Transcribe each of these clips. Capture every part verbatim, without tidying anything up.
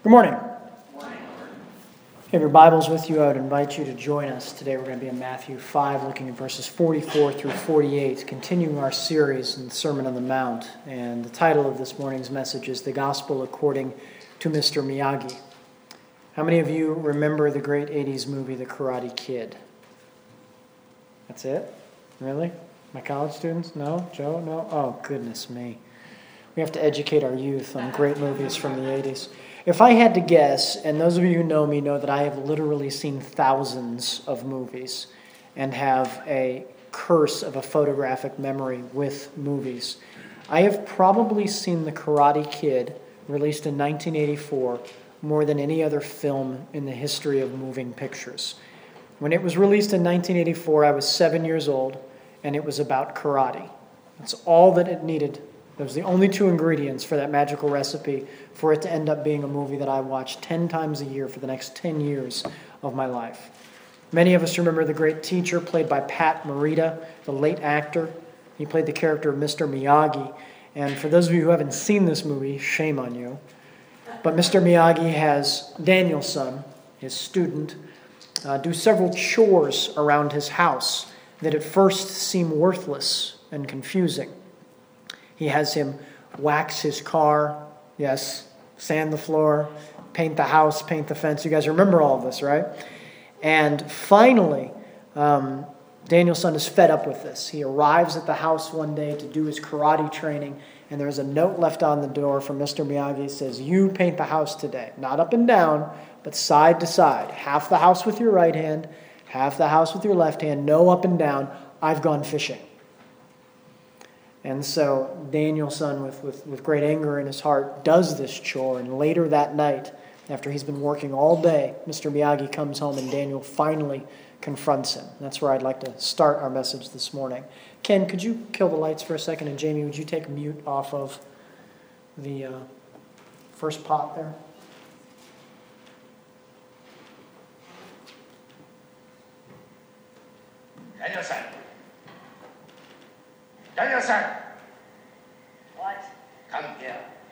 Good morning. If you have your Bibles with you, I would invite you to join us. Today we're going to be in Matthew five, looking at verses forty-four through forty-eight, continuing our series in the Sermon on the Mount. And the title of this morning's message is The Gospel According to Mister Miyagi. How many of you remember the great eighties movie, The Karate Kid? That's it? Really? My college students? No? Joe? No? Oh, goodness me. We have to educate our youth on great movies from the eighties. If I had to guess, and those of you who know me know that I have literally seen thousands of movies and have a curse of a photographic memory with movies, I have probably seen The Karate Kid, released in nineteen eighty-four, more than any other film in the history of moving pictures. When it was released in nineteen eighty-four, I was seven years old, and it was about karate. That's all that it needed. Those were the only two ingredients for that magical recipe for it to end up being a movie that I watched ten times a year for the next ten years of my life. Many of us remember the great teacher played by Pat Morita, the late actor. He played the character of Mister Miyagi. And for those of you who haven't seen this movie, shame on you. But Mister Miyagi has Daniel-san, his student, uh, do several chores around his house that at first seem worthless and confusing. He has him wax his car, yes, sand the floor, paint the house, paint the fence. You guys remember all of this, right? And finally, um, Daniel-san is fed up with this. He arrives at the house one day to do his karate training, and there's a note left on the door from Mister Miyagi. It says, "You paint the house today. Not up and down, but side to side. Half the house with your right hand, half the house with your left hand. No up and down. I've gone fishing." And so Daniel-san, with, with, with great anger in his heart, does this chore. And later that night, after he's been working all day, Mister Miyagi comes home and Daniel finally confronts him. That's where I'd like to start our message this morning. Ken, could you kill the lights for a second? And Jamie, would you take mute off of the uh, first pot there? Daniel-san. Daniel-san. What? Come here.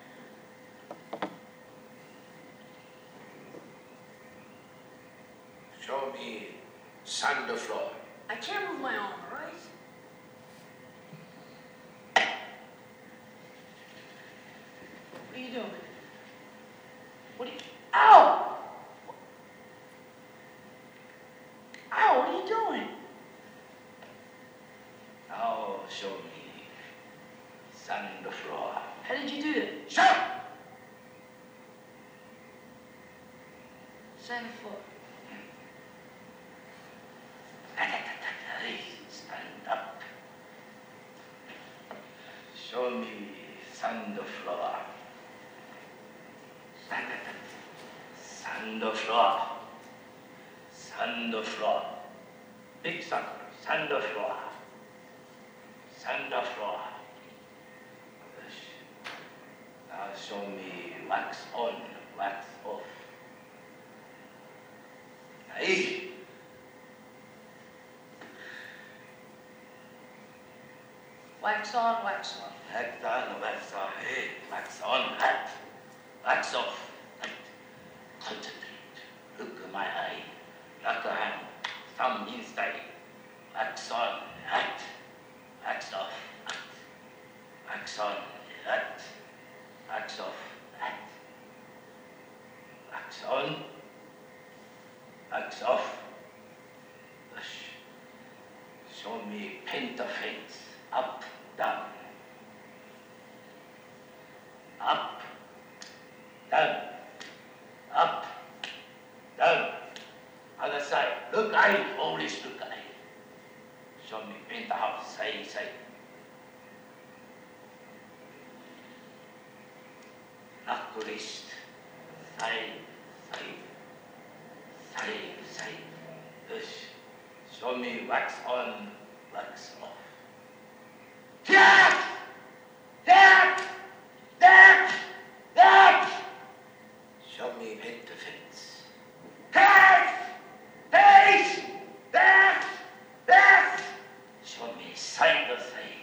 Show me sand the floor. I can't move my arm, all right? What are you doing? What are you... Ow! Ow, what are you doing? Now show me sand the floor. How did you do that? Shut up! Sand the floor. Stand up. Show me sand the floor. Stand up. Sand the floor. Sand the floor. Big sand. Sand the floor. Sand the floor. Now show me wax on, wax off. Hey. Wax on, wax off. Wax on, wax off. Hey, wax on, hat. Wax off. Hat. Concentrate. Look at my eye. Lock a hand. Thumb inside. Wax on, hat. Wax off. Hat. Wax on, hat. Wax off. Hat. Wax on. Wax off. Show me paint the fence. Up, down. Up, down. Up, down. Other side. Look, I always look I. Show me paint the house. Side, side. Knuckle wrist. Side, side. Side, side. Yes. Show me wax on, wax off. That! That! That! That! Show me paint the fence. That! Face! That! That! Show me side to side.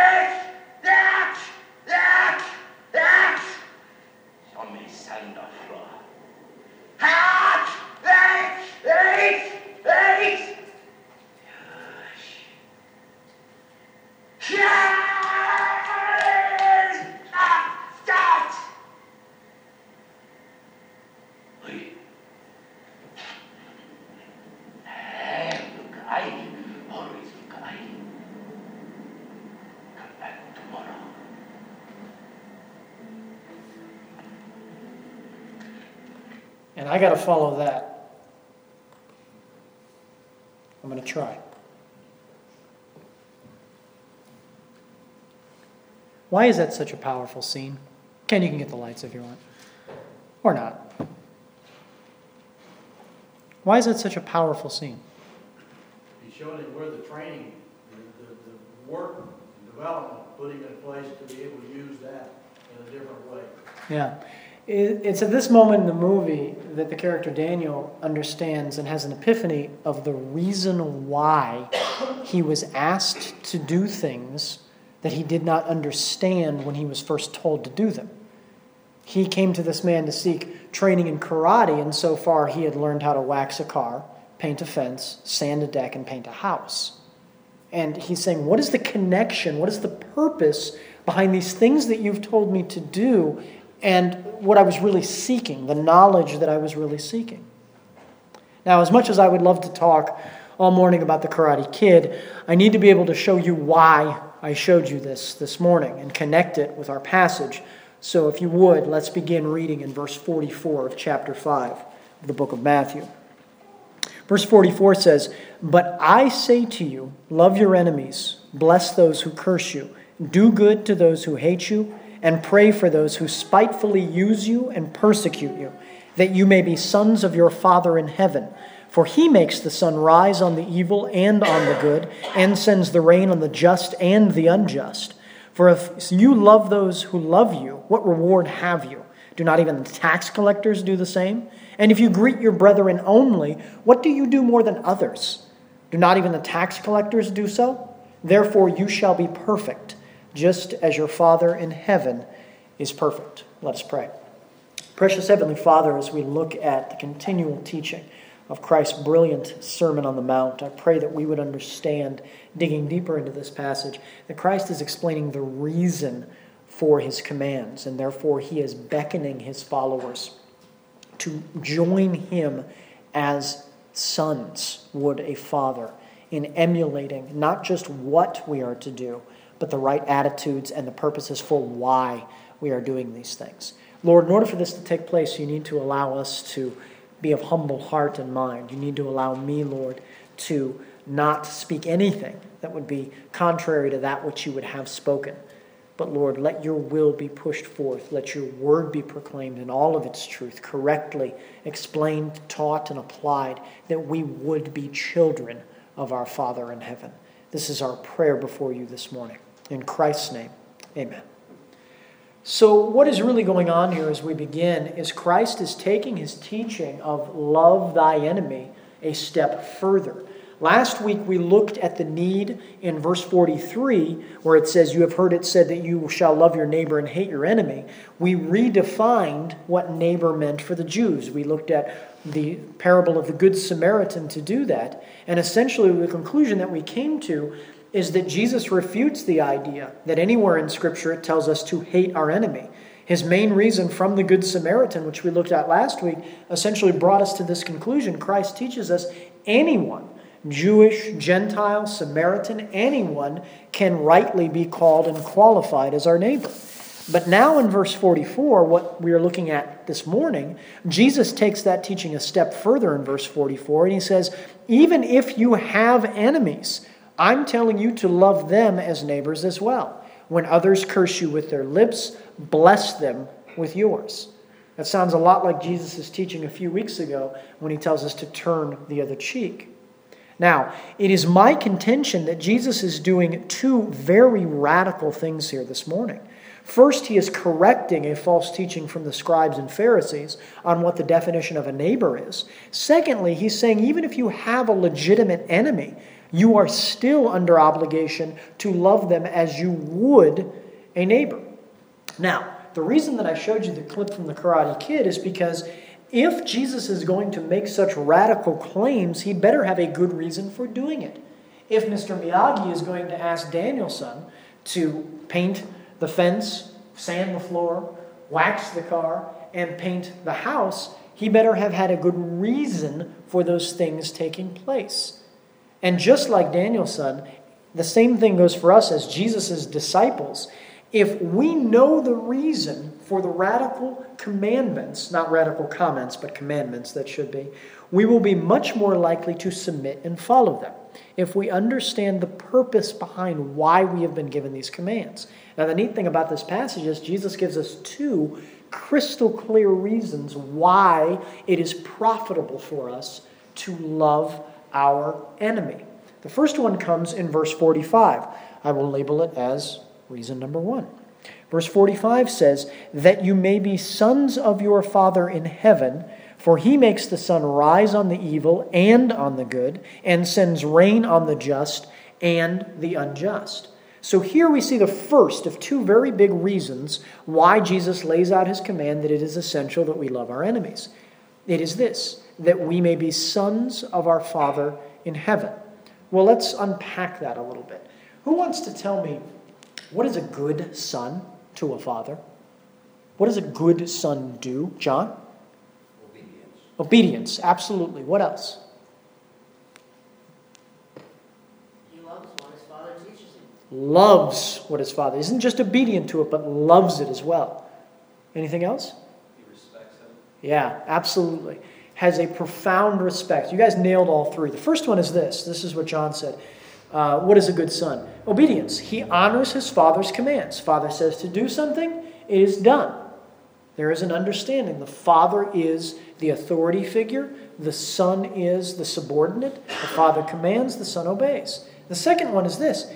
That! That! That! That! Show me sand of And I got to follow that. I'm going to try. Why is that such a powerful scene? Ken, you can get the lights if you want. Or not. Why is that such a powerful scene? He's showing him where the training, the, the, the work, and development, putting in place to be able to use that in a different way. Yeah. It's at this moment in the movie that the character Daniel understands and has an epiphany of the reason why he was asked to do things that he did not understand when he was first told to do them. He came to this man to seek training in karate, and so far he had learned how to wax a car, paint a fence, sand a deck, and paint a house. And he's saying, what is the connection? What is the purpose behind these things that you've told me to do and what I was really seeking, the knowledge that I was really seeking? Now, as much as I would love to talk all morning about the Karate Kid, I need to be able to show you why I showed you this this morning and connect it with our passage. So if you would, let's begin reading in verse forty-four of chapter five of the book of Matthew. Verse forty-four says, "But I say to you, love your enemies, bless those who curse you, do good to those who hate you, and pray for those who spitefully use you and persecute you, that you may be sons of your Father in heaven. For he makes the sun rise on the evil and on the good, and sends the rain on the just and the unjust. For if you love those who love you, what reward have you? Do not even the tax collectors do the same? And if you greet your brethren only, what do you do more than others? Do not even the tax collectors do so? Therefore you shall be perfect, just as your Father in heaven is perfect." Let us pray. Precious Heavenly Father, as we look at the continual teaching of Christ's brilliant Sermon on the Mount, I pray that we would understand, digging deeper into this passage, that Christ is explaining the reason for his commands, and therefore he is beckoning his followers to join him as sons would a father in emulating not just what we are to do, but the right attitudes and the purposes for why we are doing these things. Lord, in order for this to take place, you need to allow us to be of humble heart and mind. You need to allow me, Lord, to not speak anything that would be contrary to that which you would have spoken. But Lord, let your will be pushed forth. Let your word be proclaimed in all of its truth, correctly explained, taught, and applied, that we would be children of our Father in heaven. This is our prayer before you this morning. In Christ's name, amen. So what is really going on here as we begin is Christ is taking his teaching of love thy enemy a step further. Last week we looked at the need in verse forty-three where it says, "You have heard it said that you shall love your neighbor and hate your enemy." We redefined what neighbor meant for the Jews. We looked at the parable of the Good Samaritan to do that. And essentially the conclusion that we came to is that Jesus refutes the idea that anywhere in Scripture it tells us to hate our enemy. His main reason from the Good Samaritan, which we looked at last week, essentially brought us to this conclusion. Christ teaches us anyone, Jewish, Gentile, Samaritan, anyone can rightly be called and qualified as our neighbor. But now in verse forty-four, what we are looking at this morning, Jesus takes that teaching a step further in verse forty-four, and he says, even if you have enemies, I'm telling you to love them as neighbors as well. When others curse you with their lips, bless them with yours. That sounds a lot like Jesus' teaching a few weeks ago when he tells us to turn the other cheek. Now, it is my contention that Jesus is doing two very radical things here this morning. First, he is correcting a false teaching from the scribes and Pharisees on what the definition of a neighbor is. Secondly, he's saying even if you have a legitimate enemy, you are still under obligation to love them as you would a neighbor. Now, the reason that I showed you the clip from the Karate Kid is because if Jesus is going to make such radical claims, he'd better have a good reason for doing it. If Mister Miyagi is going to ask Daniel-san to paint the fence, sand the floor, wax the car, and paint the house, he better have had a good reason for those things taking place. And just like Daniel-san, the same thing goes for us as Jesus' disciples. If we know the reason for the radical commandments, not radical comments, but commandments that should be, we will be much more likely to submit and follow them if we understand the purpose behind why we have been given these commands. Now, the neat thing about this passage is Jesus gives us two crystal clear reasons why it is profitable for us to love our enemy. The first one comes in verse forty-five. I will label it as reason number one. Verse forty-five says, that you may be sons of your Father in heaven, for he makes the sun rise on the evil and on the good, and sends rain on the just and the unjust. So here we see the first of two very big reasons why Jesus lays out his command that it is essential that we love our enemies. It is this, that we may be sons of our Father in heaven. Well, let's unpack that a little bit. Who wants to tell me, what is a good son to a father? What does a good son do? John? Obedience. Obedience, absolutely. What else? He loves what his father teaches him. Loves what his father, isn't just obedient to it, but loves it as well. Anything else? He respects him. Yeah, absolutely. Has a profound respect. You guys nailed all three. The first one is this. This is what John said. Uh, what is a good son? Obedience. He honors his father's commands. Father says to do something, it is done. There is an understanding. The father is the authority figure. The son is the subordinate. The father commands, the son obeys. The second one is this.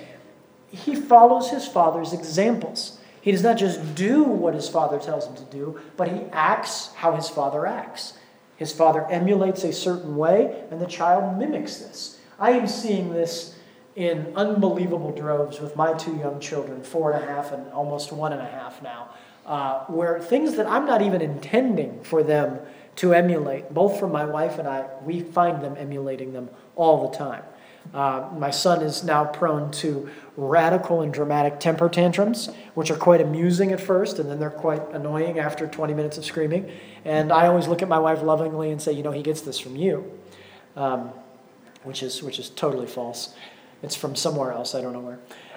He follows his father's examples. He does not just do what his father tells him to do, but he acts how his father acts. His father emulates a certain way, and the child mimics this. I am seeing this in unbelievable droves with my two young children, four and a half and almost one and a half now, uh, where things that I'm not even intending for them to emulate, both from my wife and I, we find them emulating them all the time. Uh, my son is now prone to radical and dramatic temper tantrums, which are quite amusing at first, and then they're quite annoying after twenty minutes of screaming. And I always look at my wife lovingly and say, you know, he gets this from you, um, which is which is totally false. It's from somewhere else, I don't know where.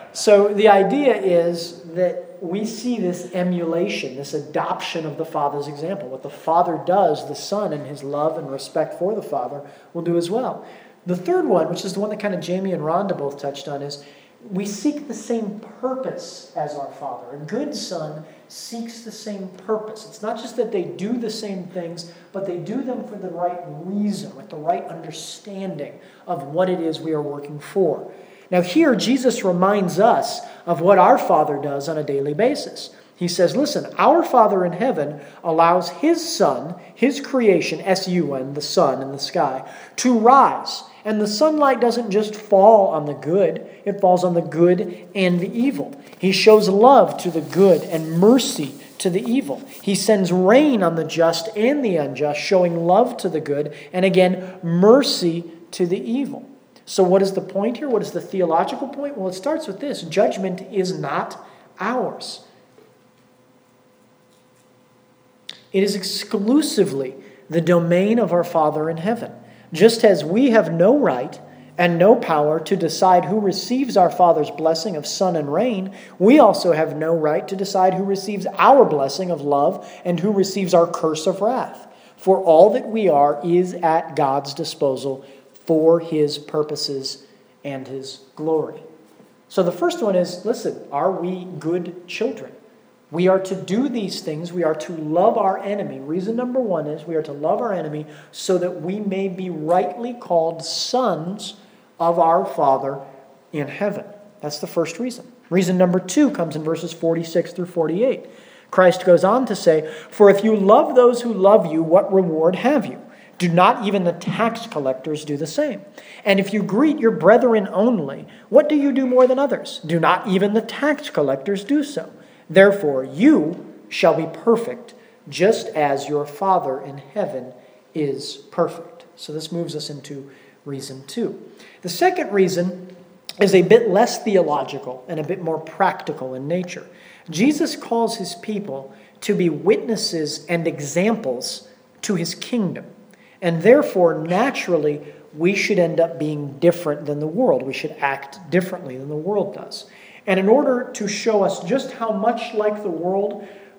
So the idea is that we see this emulation, this adoption of the Father's example. What the Father does, the Son, in his love and respect for the Father, will do as well. The third one, which is the one that kind of Jamie and Rhonda both touched on, is we seek the same purpose as our Father. A good son seeks the same purpose. It's not just that they do the same things, but they do them for the right reason, with the right understanding of what it is we are working for. Now here, Jesus reminds us of what our Father does on a daily basis. He says, listen, our Father in heaven allows his Son, his creation, S U N, the sun in the sky, to rise. And the sunlight doesn't just fall on the good, it falls on the good and the evil. He shows love to the good and mercy to the evil. He sends rain on the just and the unjust, showing love to the good, and again, mercy to the evil. So what is the point here? What is the theological point? Well, it starts with this. Judgment is not ours. It is exclusively the domain of our Father in heaven. Just as we have no right and no power to decide who receives our Father's blessing of sun and rain, we also have no right to decide who receives our blessing of love and who receives our curse of wrath. For all that we are is at God's disposal for his purposes and his glory. So the first one is, listen, are we good children? We are to do these things. We are to love our enemy. Reason number one is we are to love our enemy so that we may be rightly called sons of our Father in heaven. That's the first reason. Reason number two comes in verses forty-six through forty-eight. Christ goes on to say, for if you love those who love you, what reward have you? Do not even the tax collectors do the same? And if you greet your brethren only, what do you do more than others? Do not even the tax collectors do so? Therefore, you shall be perfect, just as your Father in heaven is perfect. So this moves us into reason two. The second reason is a bit less theological and a bit more practical in nature. Jesus calls his people to be witnesses and examples to his kingdom. And therefore, naturally, we should end up being different than the world. We should act differently than the world does. And in order to show us just how much like the world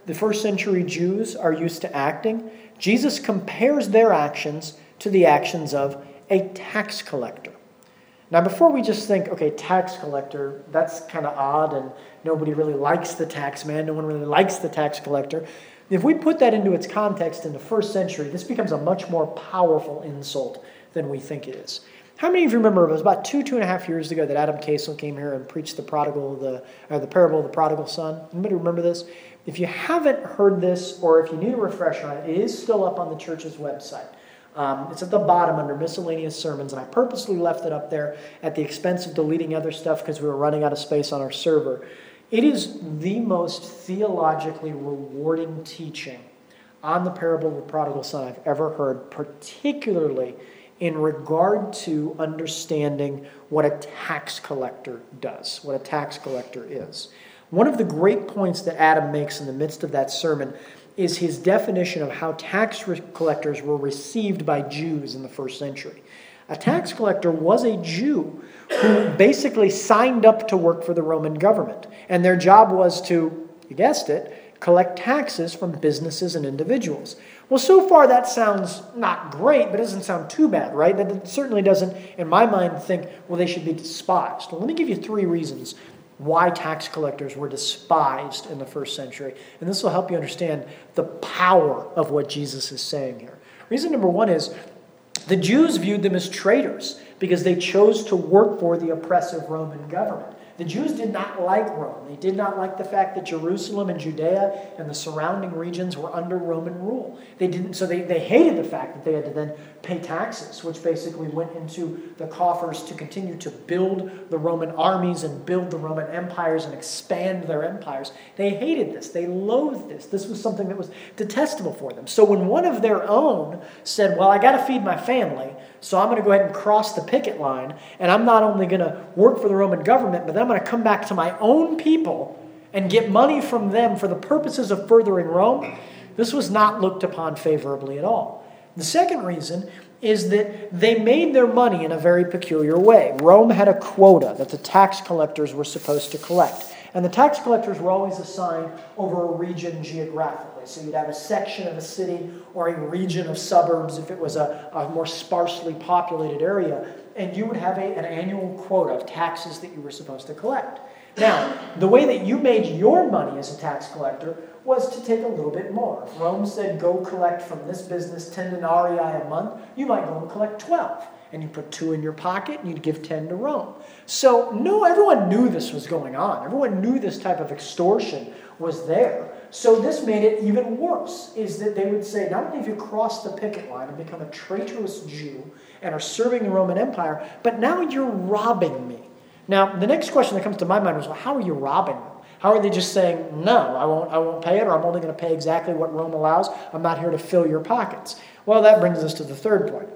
the first century Jews are used to acting, Jesus compares their actions to the actions of a tax collector. Now, before we just think, okay, tax collector, that's kind of odd and nobody really likes the tax man, no one really likes the tax collector. If we put that into its context in the first century, this becomes a much more powerful insult than we think it is. How many of you remember it was about two, two and a half years ago that Adam Casel came here and preached the prodigal, the or the parable of the prodigal son? Anybody remember this? If you haven't heard this, or if you need a refresher on it, it is still up on the church's website. Um, it's at the bottom under miscellaneous sermons, and I purposely left it up there at the expense of deleting other stuff because we were running out of space on our server. It is the most theologically rewarding teaching on the parable of the prodigal son I've ever heard, particularly in regard to understanding what a tax collector does, what a tax collector is. One of the great points that Adam makes in the midst of that sermon is his definition of how tax collectors were received by Jews in the first century. A tax collector was a Jew who basically signed up to work for the Roman government. And their job was to, you guessed it, collect taxes from businesses and individuals. Well, so far that sounds not great, but it doesn't sound too bad, right? That certainly doesn't, in my mind, think, well, they should be despised. Well, let me give you three reasons why tax collectors were despised in the first century. And this will help you understand the power of what Jesus is saying here. Reason number one is the Jews viewed them as traitors because they chose to work for the oppressive Roman government. The Jews did not like Rome. They did not like the fact that Jerusalem and Judea and the surrounding regions were under Roman rule. They didn't, so they, they hated the fact that they had to then pay taxes, which basically went into the coffers to continue to build the Roman armies and build the Roman empires and expand their empires. They hated this. They loathed this. This was something that was detestable for them. So when one of their own said, well, I got to feed my family, so I'm going to go ahead and cross the picket line, and I'm not only going to work for the Roman government, but then I'm going to come back to my own people and get money from them for the purposes of furthering Rome, this was not looked upon favorably at all. The second reason is that they made their money in a very peculiar way. Rome had a quota that the tax collectors were supposed to collect. And the tax collectors were always assigned over a region geographically. So you'd have a section of a city or a region of suburbs if it was a, a more sparsely populated area. And you would have a, an annual quota of taxes that you were supposed to collect. Now, the way that you made your money as a tax collector was to take a little bit more. If Rome said, go collect from this business ten denarii a month, you might go and collect twelve. And you put two in your pocket, and you'd give ten to Rome. So, no, everyone knew this was going on. Everyone knew this type of extortion was there. So this made it even worse, is that they would say, not only have you crossed the picket line and become a traitorous Jew and are serving the Roman Empire, but now you're robbing me. Now, the next question that comes to my mind was, well, how are you robbing them? How are they just saying, no, I won't, I won't pay it, or I'm only going to pay exactly what Rome allows. I'm not here to fill your pockets. Well, that brings us to the third point.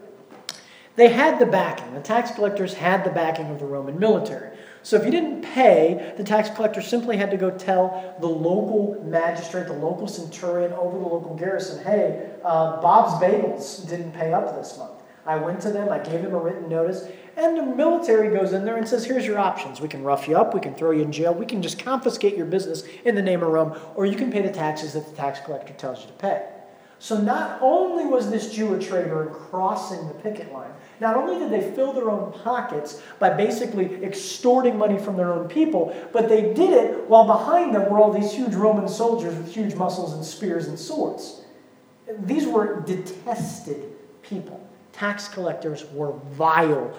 They had the backing. The tax collectors had the backing of the Roman military. So if you didn't pay, the tax collector simply had to go tell the local magistrate, the local centurion over the local garrison, hey, uh, Bob's Bagels didn't pay up this month. I went to them, I gave them a written notice, and the military goes in there and says, here's your options. We can rough you up, we can throw you in jail, we can just confiscate your business in the name of Rome, or you can pay the taxes that the tax collector tells you to pay. So not only was this Jew a traitor in crossing the picket line, not only did they fill their own pockets by basically extorting money from their own people, but they did it while behind them were all these huge Roman soldiers with huge muscles and spears and swords. These were detested people. Tax collectors were vile,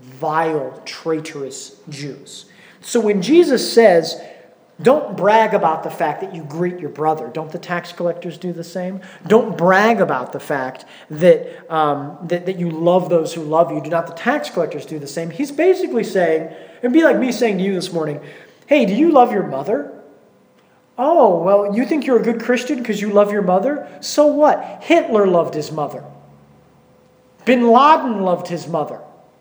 vile, traitorous Jews. So when Jesus says, don't brag about the fact that you greet your brother. Don't the tax collectors do the same? Don't brag about the fact that, um, that, that you love those who love you. Do not the tax collectors do the same? He's basically saying, it'd be like me saying to you this morning, hey, do you love your mother? Oh, well, you think you're a good Christian because you love your mother? So what? Hitler loved his mother. Bin Laden loved his mother.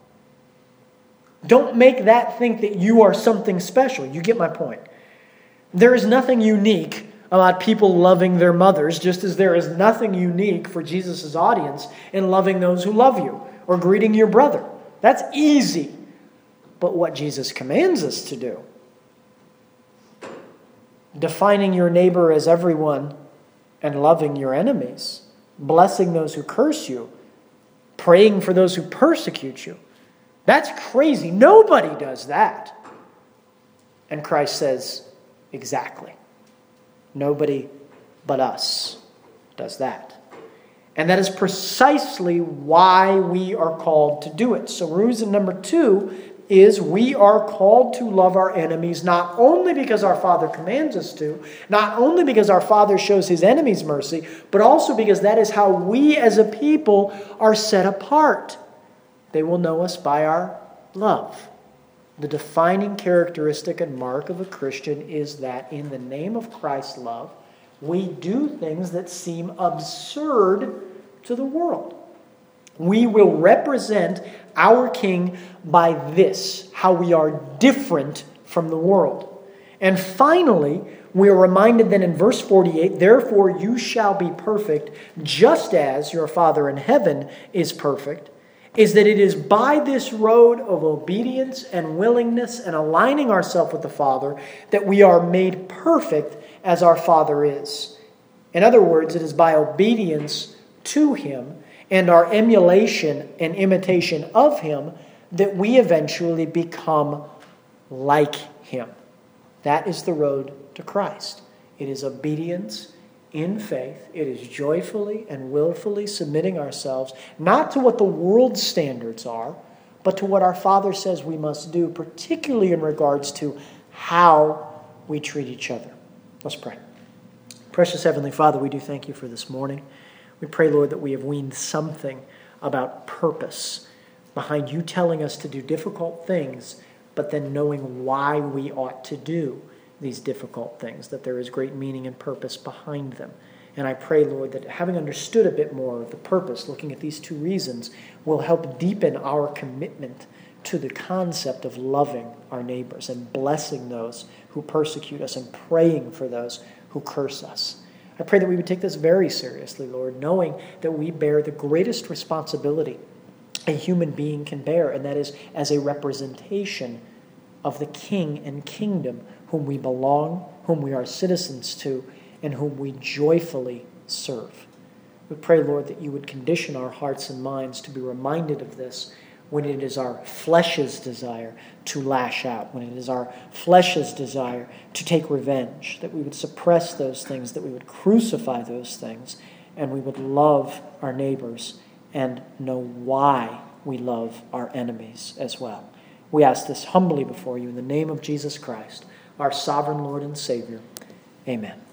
Don't make that think that you are something special. You get my point. There is nothing unique about people loving their mothers, just as there is nothing unique for Jesus' audience in loving those who love you or greeting your brother. That's easy. But what Jesus commands us to do, defining your neighbor as everyone and loving your enemies, blessing those who curse you, praying for those who persecute you. That's crazy. Nobody does that. And Christ says, exactly. Nobody but us does that. And that is precisely why we are called to do it. So reason number two is we are called to love our enemies not only because our Father commands us to, not only because our Father shows his enemies mercy, but also because that is how we as a people are set apart. They will know us by our love. The defining characteristic and mark of a Christian is that in the name of Christ's love, we do things that seem absurd to the world. We will represent our King by this, how we are different from the world. And finally, we are reminded then in verse forty-eight, therefore you shall be perfect, just as your Father in heaven is perfect, is that it is by this road of obedience and willingness and aligning ourselves with the Father that we are made perfect as our Father is. In other words, it is by obedience to him and our emulation and imitation of him that we eventually become like him. That is the road to Christ. It is obedience in faith. It is joyfully and willfully submitting ourselves, not to what the world's standards are, but to what our Father says we must do, particularly in regards to how we treat each other. Let's pray. Precious Heavenly Father, we do thank you for this morning. We pray, Lord, that we have weaned something about purpose behind you telling us to do difficult things, but then knowing why we ought to do these difficult things, that there is great meaning and purpose behind them. And I pray, Lord, that having understood a bit more of the purpose, looking at these two reasons, will help deepen our commitment to the concept of loving our neighbors and blessing those who persecute us and praying for those who curse us. I pray that we would take this very seriously, Lord, knowing that we bear the greatest responsibility a human being can bear, and that is as a representation of the King and kingdom whom we belong, whom we are citizens to, and whom we joyfully serve. We pray, Lord, that you would condition our hearts and minds to be reminded of this when it is our flesh's desire to lash out, when it is our flesh's desire to take revenge, that we would suppress those things, that we would crucify those things, and we would love our neighbors and know why we love our enemies as well. We ask this humbly before you in the name of Jesus Christ, our sovereign Lord and Savior. Amen.